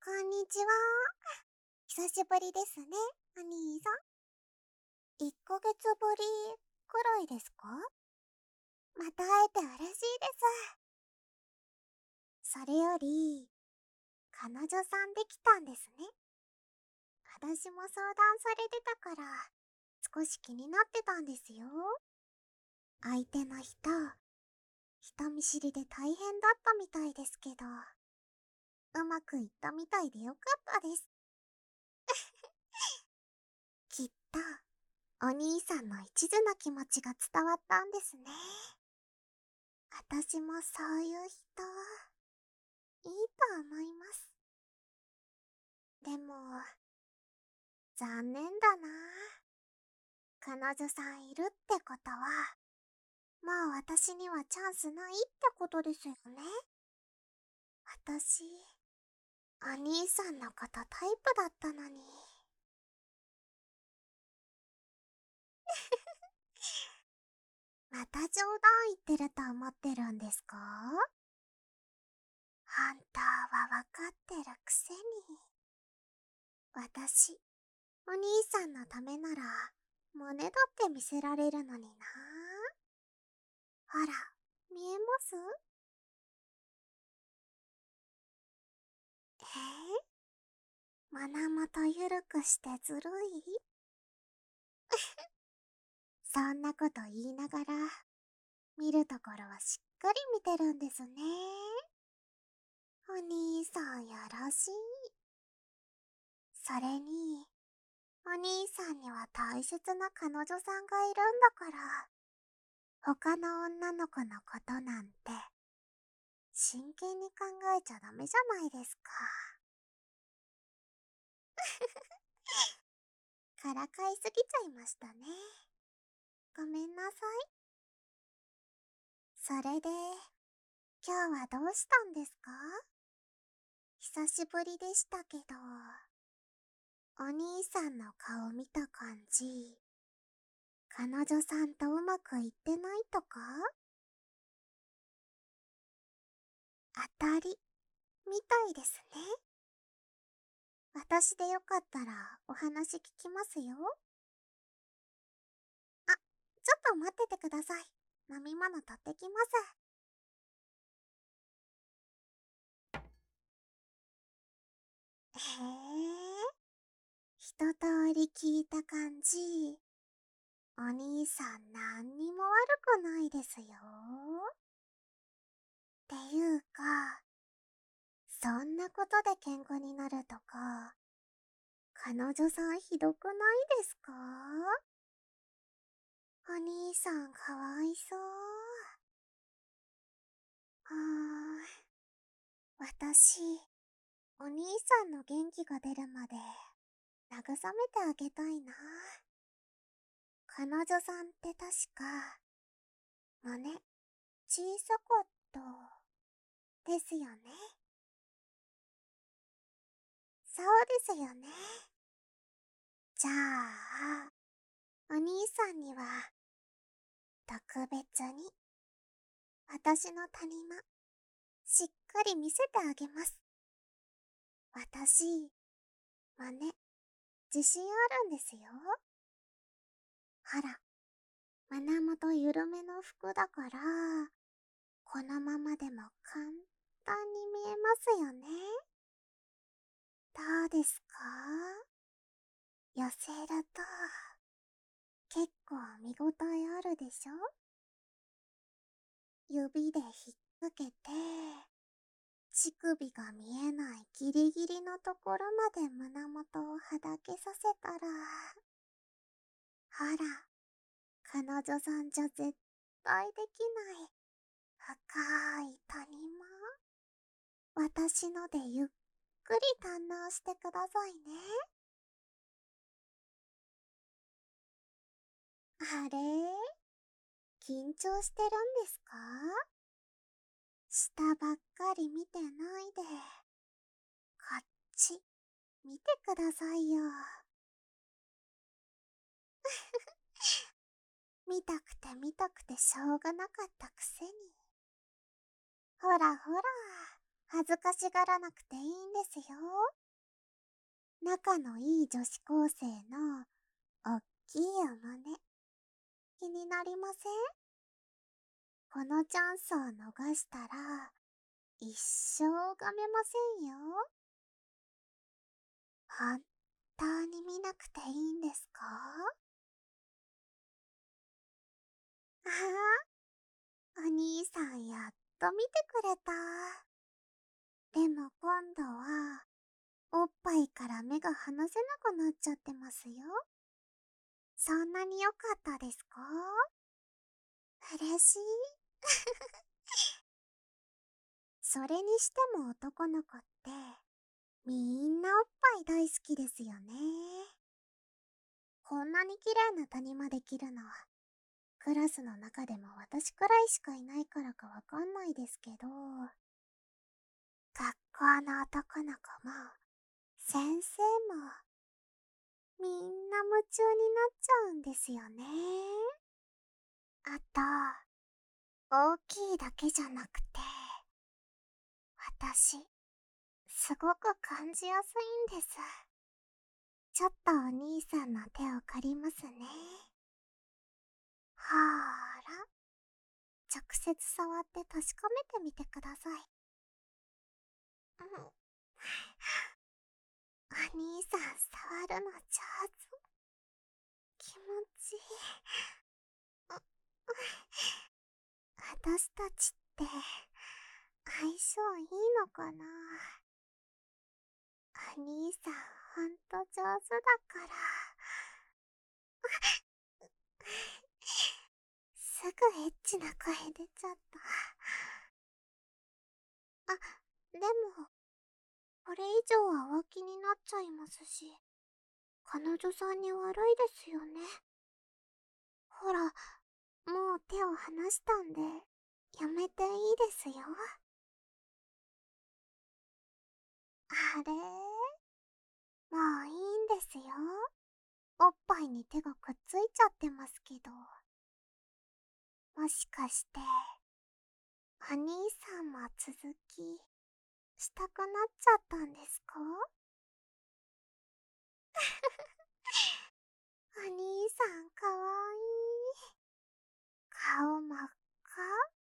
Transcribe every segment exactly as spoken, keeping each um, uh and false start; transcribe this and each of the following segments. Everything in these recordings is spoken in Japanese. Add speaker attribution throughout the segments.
Speaker 1: こんにちは。久しぶりですね、お兄さん。いっかげつぶりくらいですか？また会えて嬉しいです。それより、彼女さんできたんですね。私も相談されてたから、少し気になってたんですよ。相手の人、人見知りで大変だったみたいですけど、うまくいったみたいでよかったです。きっと、お兄さんの一途な気持ちが伝わったんですね。私もそういう人、いいと思います。でも、残念だな。彼女さんいるってことは、もう私にはチャンスないってことですよね。私、お兄さんのことタイプだったのに。また冗談言ってると思ってるんですか？本当はわかってるくせに。私、お兄さんのためなら、胸だって見せられるのにな。ほら、見えます？えー、胸元ゆるくしてずるい？そんなこと言いながら、見るところはしっかり見てるんですね。お兄さんよろしい。それに、お兄さんには大切な彼女さんがいるんだから、他の女の子のことなんて、真剣に考えちゃダメじゃないですか。からかいすぎちゃいましたね。ごめんなさい。それで、今日はどうしたんですか？久しぶりでしたけど、お兄さんの顔見た感じ、彼女さんとうまくいってないとか？当たり、みたいですね。私でよかったらお話聞きますよ。あ、ちょっと待っててください。飲み物取ってきます。へえ、一通り聞いた感じ、お兄さんなんにも悪くないですよ。っていうか、そんなことで喧嘩になるとか、彼女さんひどくないですか？お兄さんかわいそう。うーん、私、お兄さんの元気が出るまで慰めてあげたいな。彼女さんって確か、胸、小さかった、ですよね。そうですよね。じゃあ、お兄さんには、特別に、私の谷間、しっかり見せてあげます。私、胸、自信あるんですよ。ほら、胸元緩めの服だから、このままでも簡単に見えますよね。どうですか？寄せると、結構見応えあるでしょ？指で引っ掛けて、乳首が見えないギリギリのところまで胸元をはだけさせたら、ほら、彼女さんじゃ絶対できない深い谷間。私のでゆっくり堪能してくださいね。あれ、緊張してるんですか？下ばっかり見てないで、こっち、見てくださいよ。見たくて見たくてしょうがなかったくせに。ほらほら、 恥ずかしがらなくていいんですよ。仲のいい女子高生のおっきいお胸、気になりません？このチャンスを逃したら、一生拝めませんよ。本当に見なくていいんですか？ああ、お兄さんやっと見てくれた。でも今度は、おっぱいから目が離せなくなっちゃってますよ。そんなに良かったですか？嬉しい。それにしても男の子って、みんなおっぱい大好きですよね。こんなに綺麗な谷間できるのは、クラスの中でも私くらいしかいないからかわかんないですけど、学校の男の子も、先生も、みんな夢中になっちゃうんですよね。あと、大きいだけじゃなくて、私、すごく感じやすいんです。ちょっとお兄さんの手を借りますね。ほーら、直接触って確かめてみてください。うん。お兄さん触るの上手。気持ちいい。私たちって相性いいのかな？お兄さんほんと上手だからすぐエッチな声出ちゃった。あ、でも、これ以上は浮気になっちゃいますし、彼女さんに悪いですよね。ほら、もう手を離したんで、やめていいですよ。あれ、もういいんですよ。おっぱいに手がくっついちゃってますけど。もしかして、お兄さんも続き、したくなっちゃったんですか？お兄さんかわいい。顔真っ赤？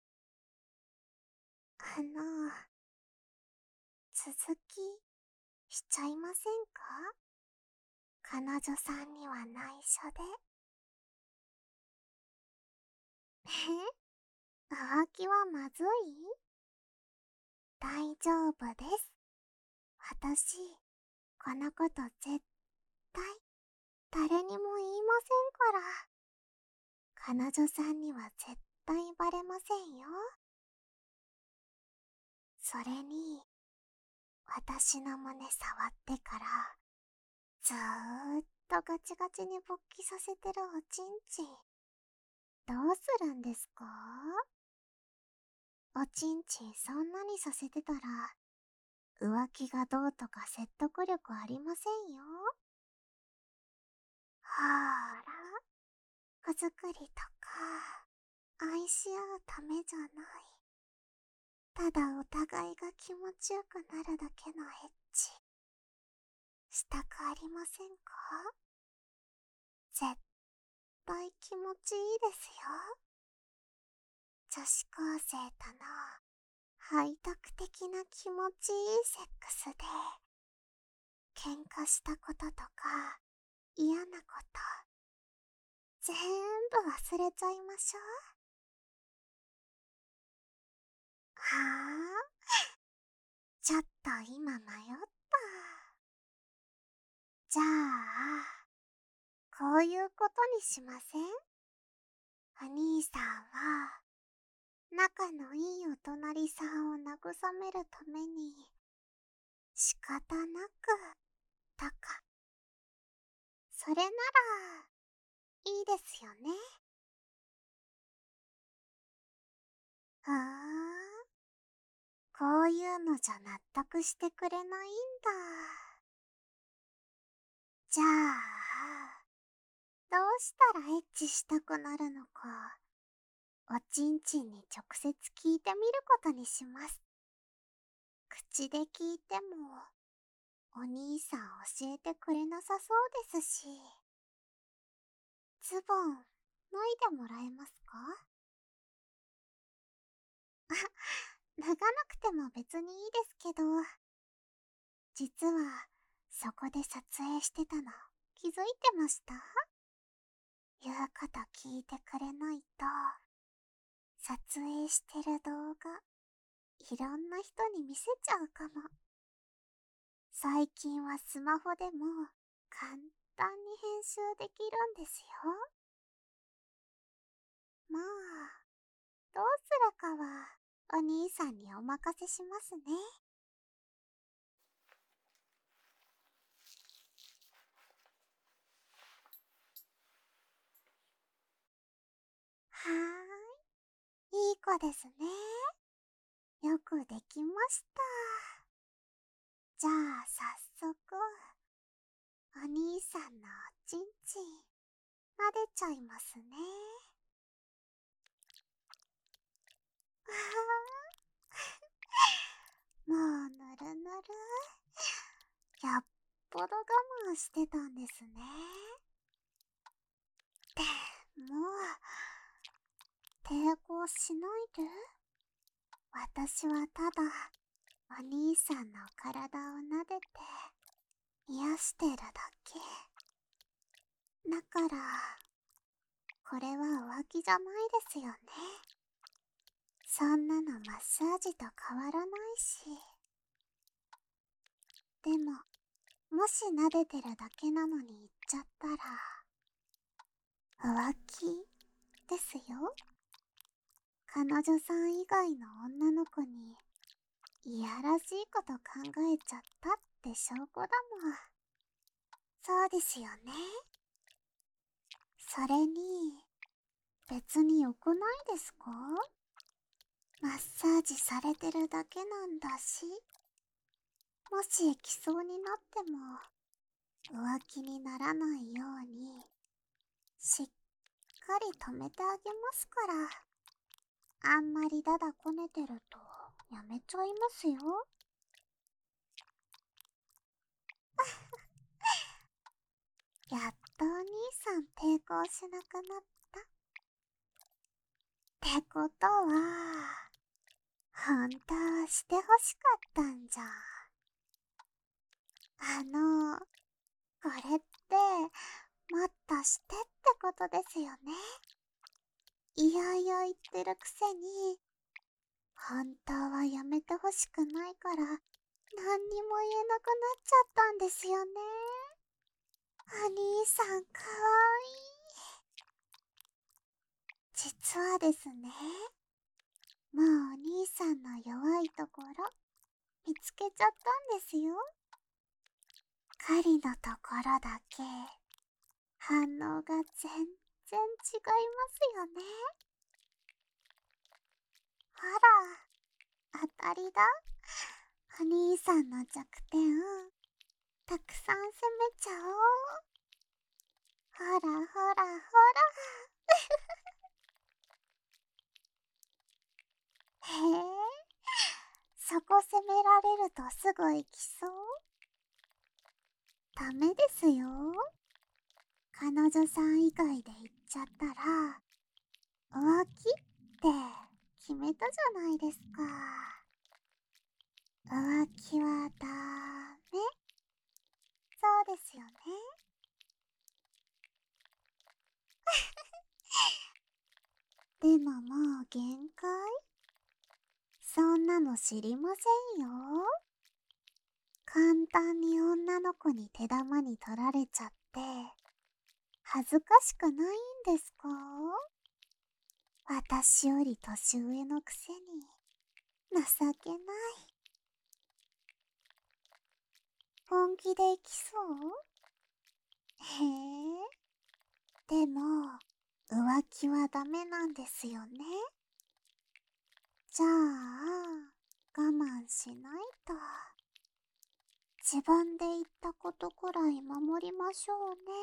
Speaker 1: あの、続き、しちゃいませんか？彼女さんには内緒で。え？浮気はまずい？大丈夫です。私、このこと絶対、誰にも言いませんから。彼女さんには絶対バレませんよ。それに、私の胸触ってから、ずーっとガチガチに勃起させてるおちんちん。どうするんですか？おちんちんそんなにさせてたら、浮気がどうとか説得力ありませんよ。ほーら、子作りとか、愛し合うためじゃない。ただお互いが気持ちよくなるだけのエッチ。したくありませんか？絶対気持ちいいですよ。女子高生との背徳的な気持ちいいセックスで、喧嘩したこととか嫌なこと、全部忘れちゃいましょう。はあ？ちょっと今迷った。じゃあ、こういうことにしません？お兄さんは、仲のいいお隣さんを慰めるために、仕方なく、とか。それなら、いいですよね。ふーん。こういうのじゃ納得してくれないんだ。じゃあ、どうしたらエッチしたくなるのか、おちんちんに直接聞いてみることにします。 口で聞いても、お兄さん教えてくれなさそうですし。ズボン、脱いでもらえますか？あ、脱がなくても別にいいですけど。実は、そこで撮影してたの、気づいてました？言うこと聞いてくれないと、撮影してる動画、いろんな人に見せちゃうかも。最近はスマホでも簡単に編集できるんですよ。まあ、どうするかはお兄さんにお任せしますね。はーい、いい子ですね。よくできました。じゃあ早速、お兄さんのおちんちん、撫でちゃいますね。わあ、もうぬるぬる。やっぽど我慢してたんですね。ってもう抵抗しないで。私はただお兄さんの体を撫でて癒してるだけだから、これは浮気じゃないですよね。そんなのマッサージと変わらないし。でも、もし撫でてるだけなのに言っちゃったら、浮気ですよ。彼女さん以外の女の子にいやらしいこと考えちゃったって証拠だもん。そうですよね。それに、別に良くないですか？マッサージされてるだけなんだし。もしきそうになっても、浮気にならないように、しっかり止めてあげますから。あんまりダダこねてると、やめちゃいますよ。やっとお兄さん抵抗しなくなった。ってことは、本当はしてほしかったんじゃ。あの、これって、もっとしてってことですよね。いやいや言ってるくせに、本当はやめてほしくないから、何にも言えなくなっちゃったんですよね。お兄さんかわいい。実はですね、もうお兄さんの弱いところ、見つけちゃったんですよ。狩りのところだけ、反応が全然違いますよね。ほら、当たりだ。お兄さんの弱点、たくさん攻めちゃおう。ほらほらほら。へえ、そこ攻められるとすぐ行きそう？ダメですよ。彼女さん以外で言っちゃったら、浮気って決めたじゃないですか。浮気はダメ。そうですよね。でももう限界？そんなの知りませんよ。簡単に女の子に手玉に取られちゃって、恥ずかしくないんですか？私より年上のくせに、情けない。本気で行きそう？へえ。でも、浮気はダメなんですよね。じゃあ、我慢しないと。自分で言ったことくらい守りましょうね。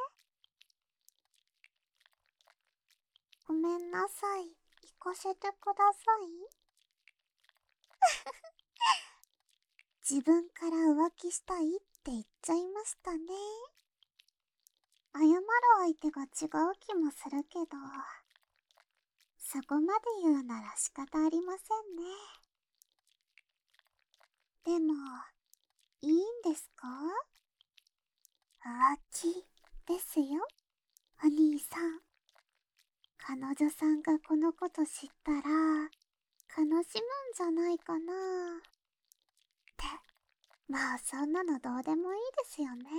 Speaker 1: ごめんなさい。行かせてください。 自分から浮気したいって言っちゃいましたね。謝る相手が違う気もするけど、そこまで言うなら仕方ありませんね。でも、いいんですか？浮気ですよ、お兄さん。彼女さんがこのこと知ったら、悲しむんじゃないかなって。まあそんなのどうでもいいですよね。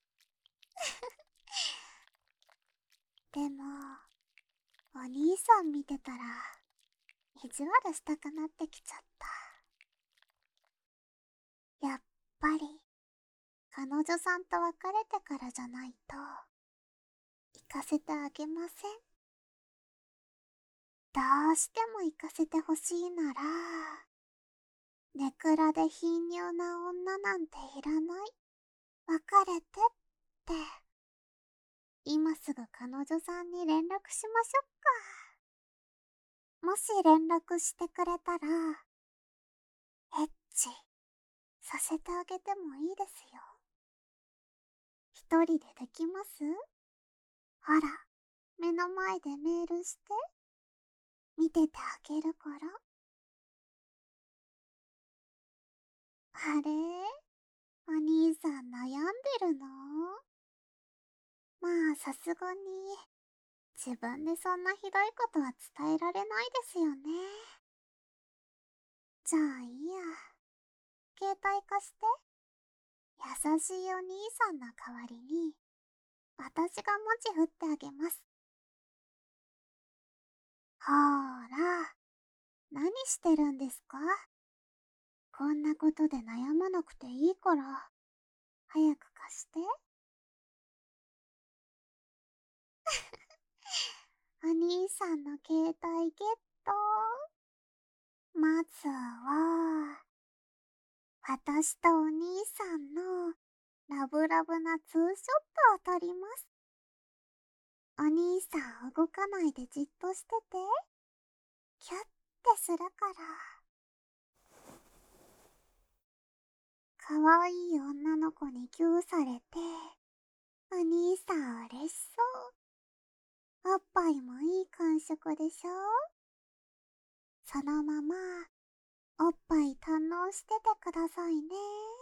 Speaker 1: でも、お兄さん見てたら、意地悪したくなってきちゃった。やっぱり、彼女さんと別れてからじゃないと、行かせてあげません。どうしても行かせてほしいなら、ネクラで貧乳な女なんていらない。別れてって、今すぐ彼女さんに連絡しましょうか。もし連絡してくれたら、エッチさせてあげてもいいですよ。一人でできます？ほら、目の前でメールして、見ててあげるから。あれ？お兄さん悩んでるの？まあさすがに、自分でそんなひどいことは伝えられないですよね。じゃあいいや。携帯貸して。優しいお兄さんの代わりに、私が文字振ってあげます。ほーら、何してるんですか？こんなことで悩まなくていいから、早く貸して。お兄さんの携帯ゲット。まずは、私とお兄さんのラブラブなツーショットを撮ります。お兄さん動かないでじっとしてて。キュッてするから。かわいい女の子にギューされて、お兄さん嬉しそう。おっぱいもいい感触でしょ？そのまま、おっぱい堪能しててくださいね。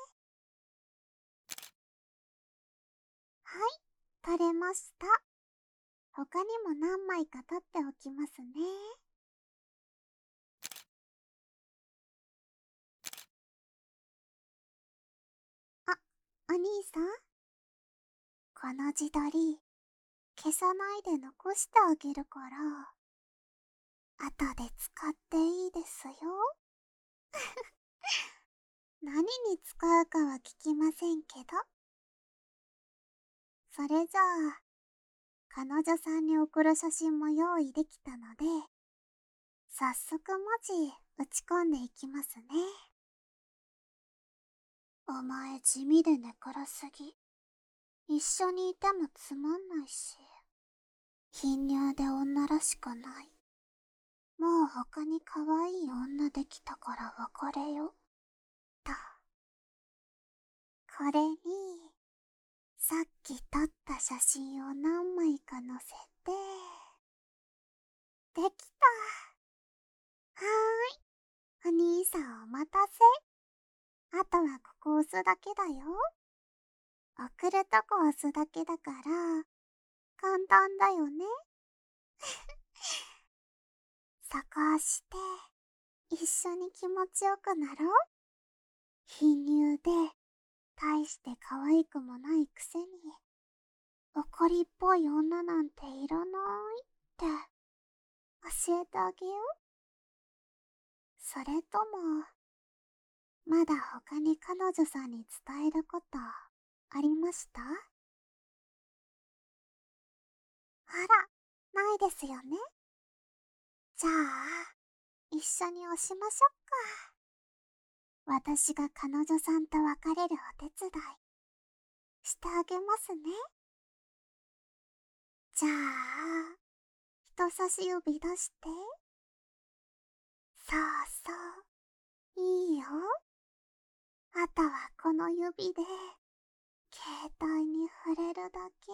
Speaker 1: はい、撮れました。他にも何枚か撮っておきますね。あ、お兄さん、この自撮り、消さないで残してあげるから、後で使っていいですよ。何に使うかは聞きませんけど。それじゃあ、彼女さんに送る写真も用意できたので、早速文字打ち込んでいきますね。お前地味でネクラすぎ。一緒にいてもつまんないし。貧乳で女らしくない。もう他に可愛い女できたから別れよ。と。これに、さっき撮った写真を何枚か載せて、できた。はーい。お兄さんお待たせ。あとはここ押すだけだよ。送るとこ押すだけだから、簡単だよね。そこ押して、一緒に気持ちよくなろう。貧乳で、大して可愛くもないくせに、怒りっぽい女なんていらないって教えてあげよう。それとも、まだ他に彼女さんに伝えることありました？あら、ないですよね。じゃあ、一緒に押しましょうか。私が彼女さんと別れるお手伝いしてあげますね。じゃあ、人差し指出して。そうそう。いいよ。あの指で携帯に触れるだけ。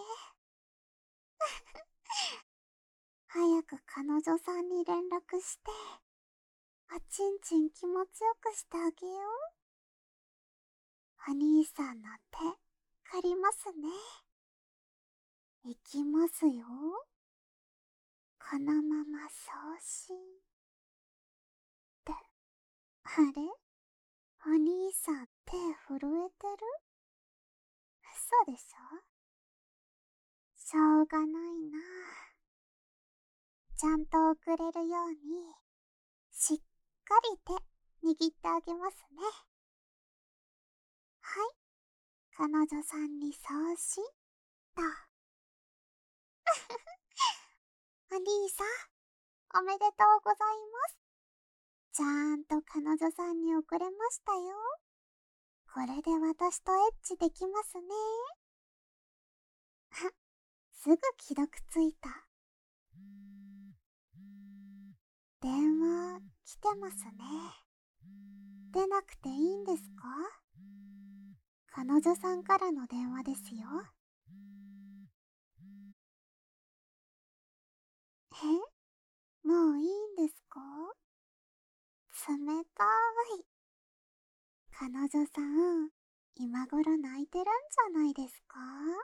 Speaker 1: 早く彼女さんに連絡して、おちんちん気持ちよくしてあげよう。お兄さんの手、借りますね。いきますよ。このまま送信。って、あれ？お兄さん手震えてる？嘘でしょ？しょうがないな。ちゃんと送れるように、しっかり手握ってあげますね。はい、彼女さんに送信と。お兄さん、おめでとうございます。ちゃんと彼女さんに送れましたよ。これで私とエッチできますね。すぐ既読ついた。電話来てますね。出なくていいんですか？彼女さんからの電話ですよ。え？もういいんですか？冷たい。彼女さん、今頃泣いてるんじゃないですか？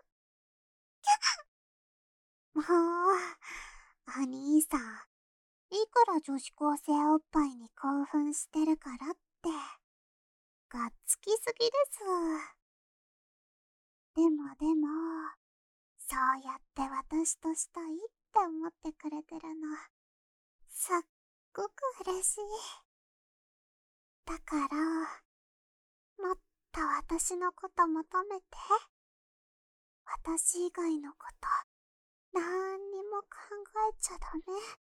Speaker 1: もう、お兄さん、いくら女子高生おっぱいに興奮してるからって、がっつきすぎです。でもでも、そうやって私としたいって思ってくれてるの、すっごく嬉しい。だから、もっと私のこと求めて。私以外のこと、なんにも考えちゃダメ。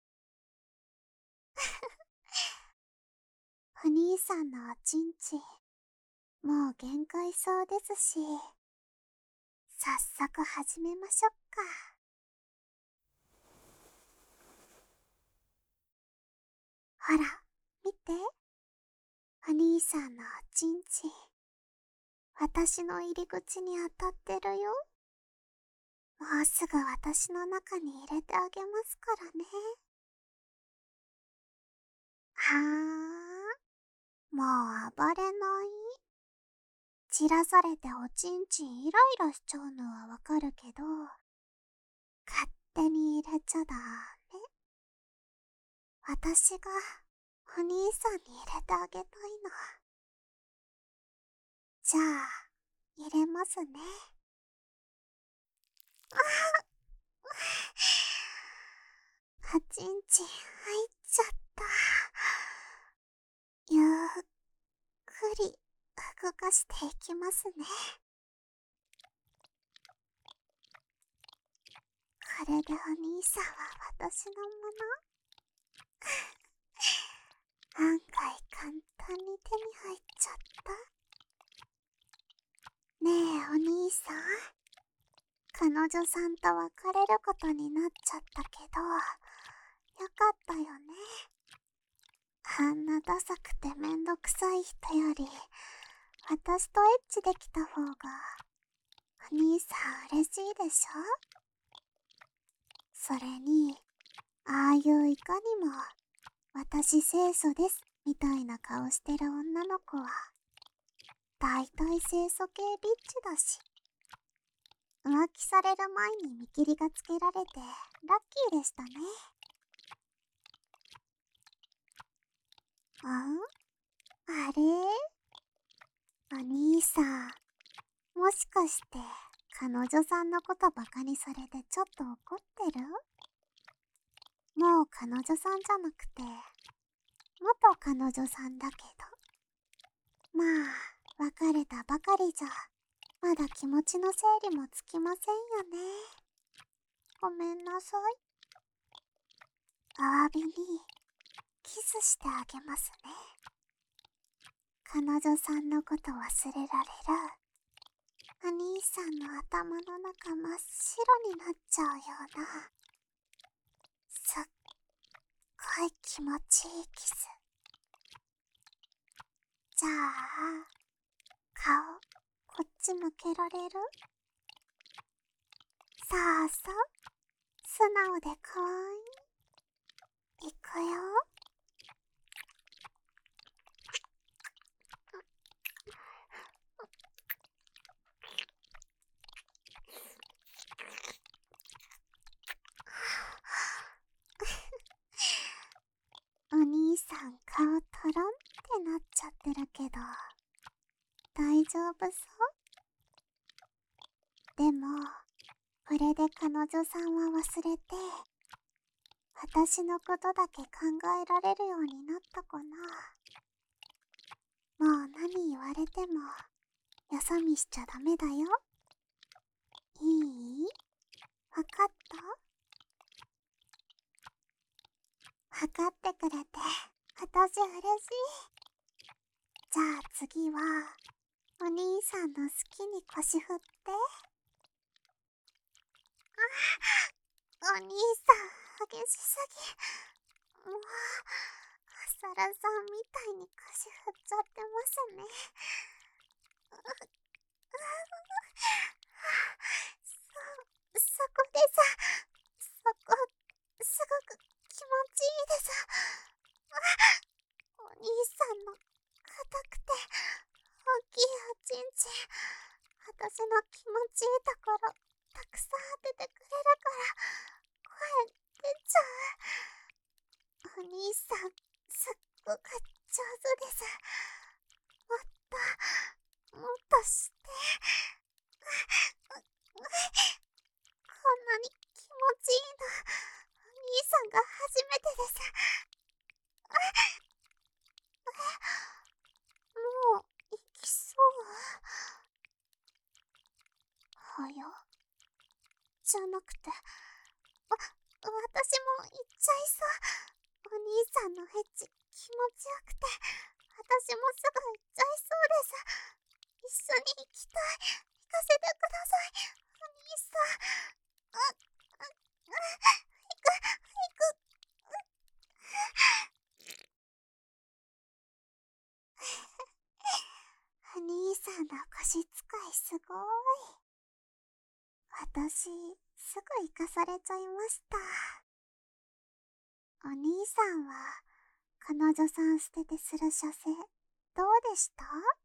Speaker 1: お兄さんのおちんちん、もう限界そうですし、早速始めましょっか。ほら、見て。お兄さんのおちんちん、私の入り口に当たってるよ。もうすぐ私の中に入れてあげますからね。はー、もう暴れない？散らされておちんちんイライラしちゃうのはわかるけど、勝手に入れちゃダメ。私がお兄さんに入れてあげたいの。じゃあ、入れますね。ああ、おちんちん入っちゃった。ゆっくり動かしていきますね。これでお兄さんは私のもの。案外簡単に手に入っちゃった。ねえお兄さん、彼女さんと別れることになっちゃったけど、よかったよね。あんなダサくてめんどくさい人より、私とエッチできた方が、お兄さん嬉しいでしょ？それに、ああいういかにも、私清楚ですみたいな顔してる女の子は、大体清楚系ビッチだし、浮気される前に見切りがつけられてラッキーでしたね。ん？あれ？お兄さん、もしかして彼女さんのことバカにされてちょっと怒ってる？もう彼女さんじゃなくて元彼女さんだけど、まあ別れたばかりじゃまだ気持ちの整理もつきませんよね。ごめんなさい。お詫びにキスしてあげますね。彼女さんのこと忘れられる。お兄さんの頭の中真っ白になっちゃうような、すっごい気持ちいいキス。じゃあ、 顔、こっち向けられる？さあさ、素直でかわいい。いくよ。お兄さん顔トロンってなっちゃってるけど、大丈夫そう？でも、これで彼女さんは忘れて、私のことだけ考えられるようになったかな。もう何言われても、よそ見しちゃダメだよ。いい？わかった？わかってくれて、私嬉しい。じゃあ次は、お兄さんの好きに腰振って。あ、お兄さん、激しすぎ。もう、サラさんみたいに腰振っちゃってますね。そ、そこでさ、そこ、すごく気持ちいいです。お兄さんの硬くて大きいおちんちん、私の気持ちいいところたくさん当ててくれるから声出ちゃう。お兄さんすっごく上手です。もっともっとして。こんなに気持ちいいのお兄さんが初めてです。もう行きそう？はや？じゃなくて、わ、私も行っちゃいそう。お兄さんのエッチ気持ちよくて、私もすぐ行っちゃいそうです。一緒に行きたい。行かせてください、お兄さん。あ、あ、あ、行く、行く。お兄さんの腰使いすごい。私、すぐ行かされちゃいました。お兄さんは、彼女さん捨ててする射精、どうでした？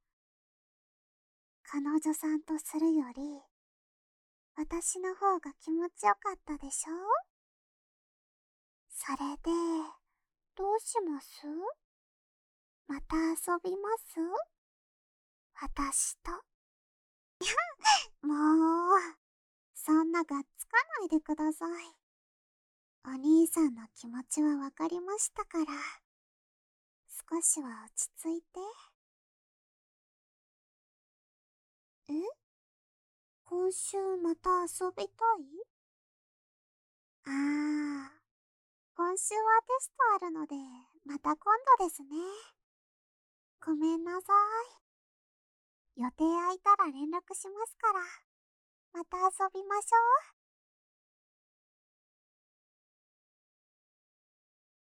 Speaker 1: 彼女さんとするより、私の方が気持ちよかったでしょ？それで、どうします？また遊びます？私と。もう、そんながっつかないでください。お兄さんの気持ちはわかりましたから、少しは落ち着いて。え？今週また遊びたい？ああ、今週はテストあるので、また今度ですね。ごめんなさい。予定空いたら連絡しますから、また遊びましょう。